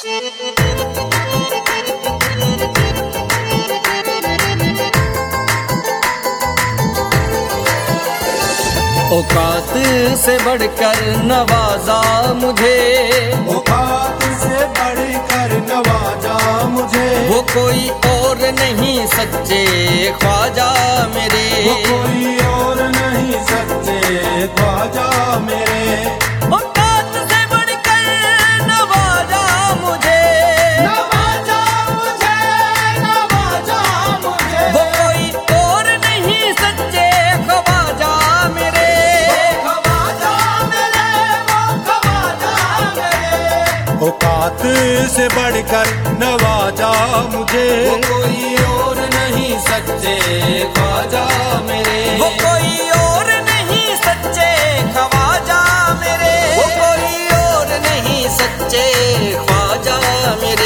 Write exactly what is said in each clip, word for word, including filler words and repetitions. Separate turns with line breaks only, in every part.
औकात से बढ़कर नवाजा मुझे,
औकात से बढ़कर नवाजा मुझे,
वो कोई और नहीं सच्चे ख्वाजा मेरे,
वो कोई और नहीं सच्चे ख्वाजा मेरे।
औकात से बढ़कर नवाजा मुझे,
नवाजा मुझे, नवाजा मुझे,
वो कोई और नहीं सच्चे ख्वाजा मेरे,
ख्वाजा मेरे, वो ख्वाजा मेरे। औकात से बढ़कर नवाजा मुझे,
वो कोई और नहीं सच्चे ख्वाजा मेरे, वो कोई और नहीं सच्चे ख्वाजा मेरे, वो कोई और नहीं सच्चे ख्वाजा मेरे।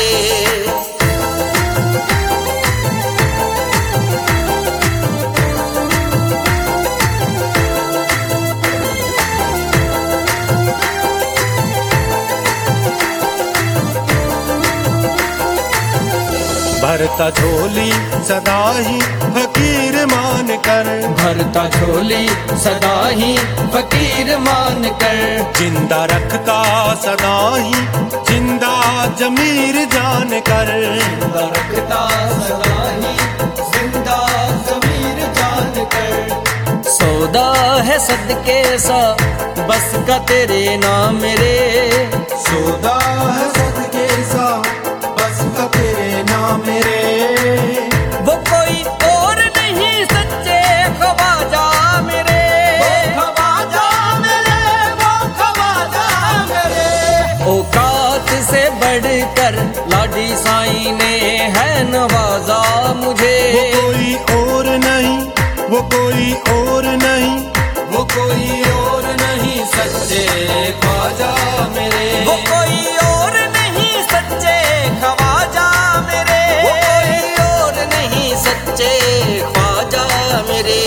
भरता झोली सदा ही फकीर मान कर,
भरता झोली सदा ही फकीर मान कर,
जिंदा रखता सदा ही जिंदा जमीर जान कर,
जिंदा रखता सदा ही जिंदा ज़मीर जान कर। सौदा है सदके सा बस का तेरे नाम मेरे,
सौदा है सदके सा बस का तेरे नाम मेरे।
वो कोई और नहीं सच्चे ख्वाजा मेरे,
ख्वाजा मेरे, वो ख्वाजा मेरे।
औकात से बढ़कर लाडी साईं ने है नवाजा मुझे,
वो कोई और नहीं, वो कोई और नहीं,
वो कोई और नहीं सच्चे ख्वाजा मेरे, वो कोई और नहीं सच्चे ख्वाजा मेरे, वो कोई और नहीं सच्चे ख्वाजा मेरे।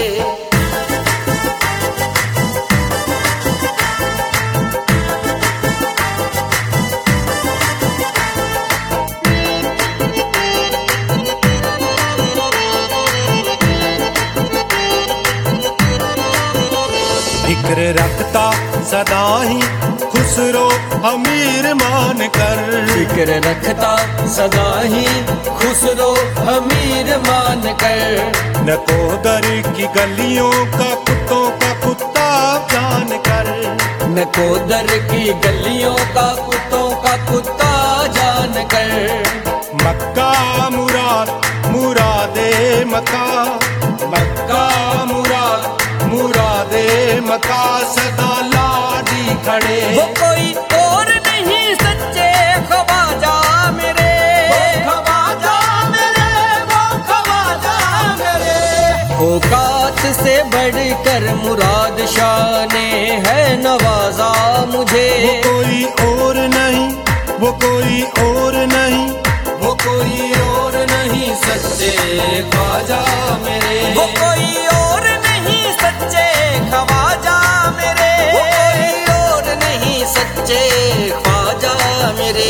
फिक्र रखता सदा ही खुसरो अमीर मान कर,
फिक्र रखता सदा ही खुसरो अमीर मान कर,
नकोदर की गलियों का कुत्तों का कुत्ता जान कर,
नकोदर की गलियों का कुत्तों का कुत्ता जान कर।
मक्का मुराद मुरादे मक्का,
मक्का मुराद
मुरादे मक्का सदा लाडी खड़े।
वो कोई और नहीं सच्चे ख्वाजा मेरे,
ख्वाजा मेरे, वो ख्वाजा मेरे।
औकात से बढ़कर मुराद शाह ने है नवाजा मुझे,
वो कोई और नहीं, वो कोई और नहीं,
वो कोई और नहीं सच्चे ख्वाजा मेरे, वो कोई और नहीं सच्चे ख्वाजा मेरे, वो कोई और नहीं सच्चे ख्वाजा मेरे।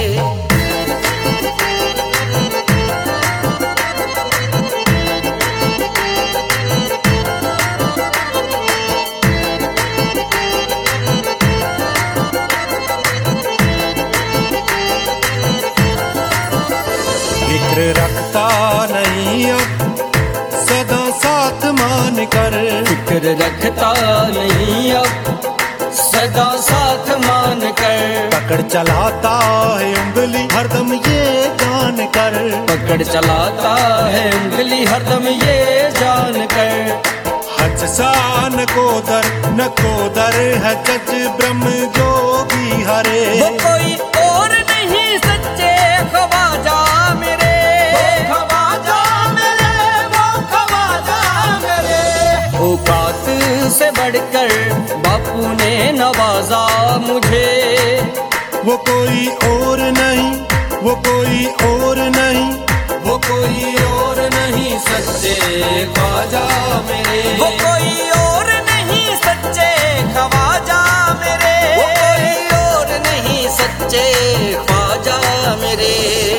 फिक्र रखता नहीं अब सदा साथ मान कर,
फिक्र रखता नहीं अब सदा साथ मान कर,
पकड़ चलाता है उंगली हरदम ये जान कर,
पकड़ चलाता है उंगली हरदम ये जान कर।
हज सा नकोदर नकोदर है जज ब्रह्म जोगी हरे,
वो कोई और नहीं सच्चे ख्वाजा मेरे,
ख्वाजा मेरे, वो ख्वाजा मेरे।
औकात से बढ़कर बापू ने नवाजा मुझे,
वो कोई और नहीं, वो कोई और नहीं,
वो कोई और नहीं सच्चे ख्वाजा मेरे, वो कोई और नहीं सच्चे ख्वाजा मेरे, वो कोई और नहीं सच्चे ख्वाजा मेरे।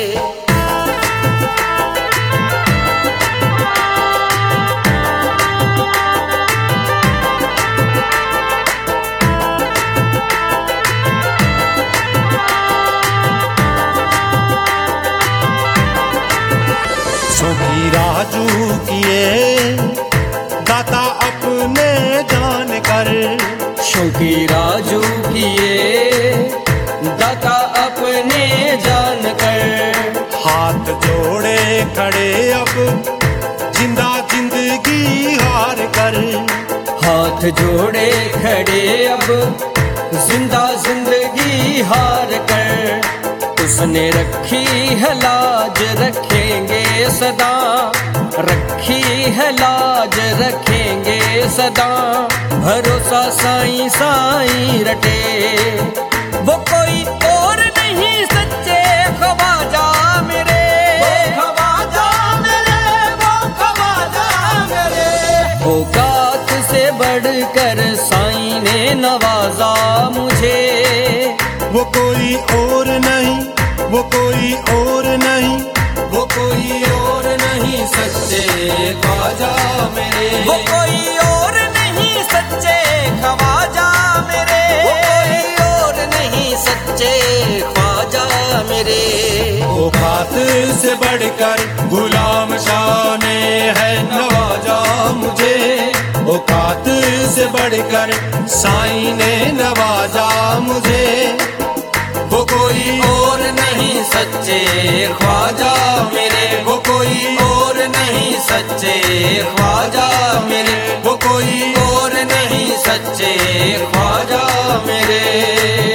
शौकी राजू किए दाता अपने जान कर,
शौकी राजू किए दाता अपने जान कर।
हाथ जोड़े खड़े अब जिंदा जिंदगी हार कर,
हाथ जोड़े खड़े अब जिंदा जिंदगी हार कर। उसने रखी है लाज रखेंगे सदा, रखी है लाज रखेंगे सदा। भरोसा साईं साईं रटे, वो कोई और नहीं सच्चे ख्वाजा मेरे, वो ख्वाजा मेरे, वो ख्वाजा मेरे। औकात से बढ़कर साईं ने नवाजा मुझे,
वो कोई और नहीं, वो कोई और नहीं,
वो कोई और नहीं सच्चे ख्वाजा मेरे, वो कोई और नहीं सच्चे ख्वाजा मेरे, वो कोई और नहीं सच्चे ख्वाजा मेरे।
औकात से बढ़कर गुलाम शाह ने है नवाजा मुझे, औकात से बढ़कर साईं ने नवाजा मुझे।
वो कोई और नहीं सच्चे ख्वाजा मेरे, वो कोई और नहीं सच्चे ख्वाजा मेरे, वो कोई और नहीं सच्चे ख्वाजा मेरे।